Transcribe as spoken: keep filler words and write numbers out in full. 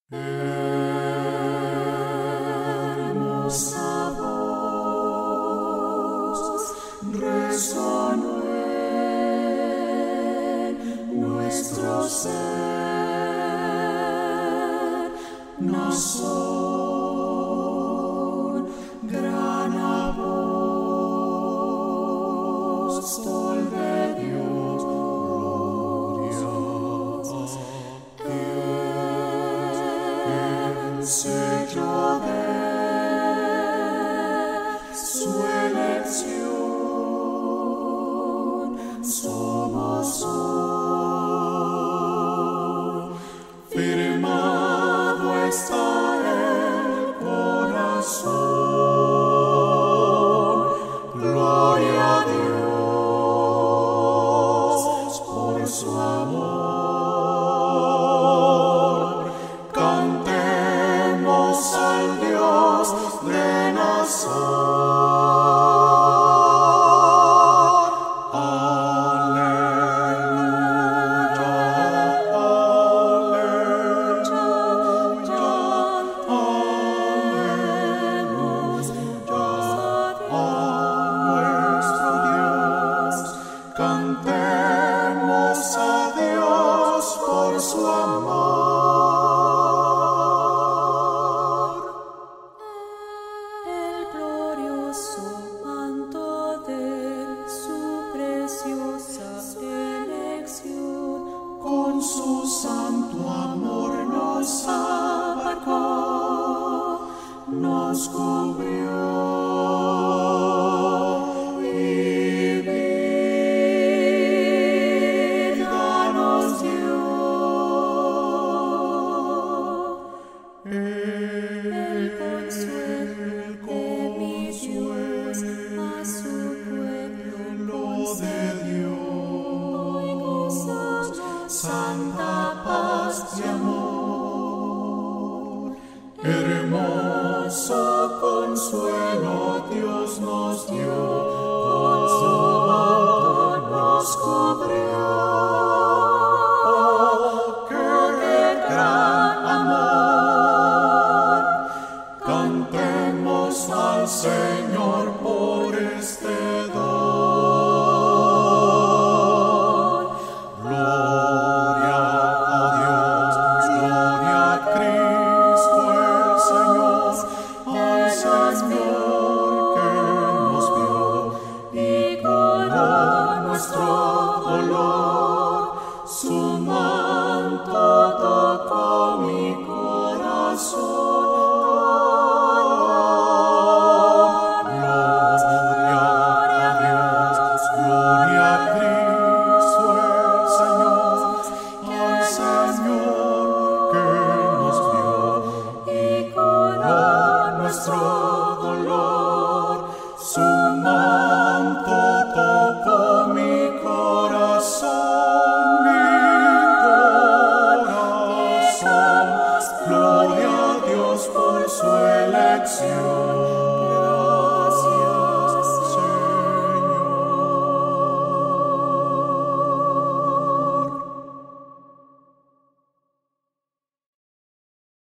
Hermosa voz resonó en nuestro ser, Nazón, gran apóstol de Dios, glorioso, el sello de su elección, somos hoy, firmado está el corazón, gloria a Dios por su amor, cantemos al Dios de Nazón. Cantemos a Dios por su amor. El glorioso manto de su preciosa elección, Con su santo amor nos abarcó, nos cubrió. el consuelo de mi Dios a su pueblo de Dios, hoy gozamos santa paz y amor, hermoso consuelo Dios nos dio, con su manto nos cubrió. Oh, qué gran amor, cantemos al Señor.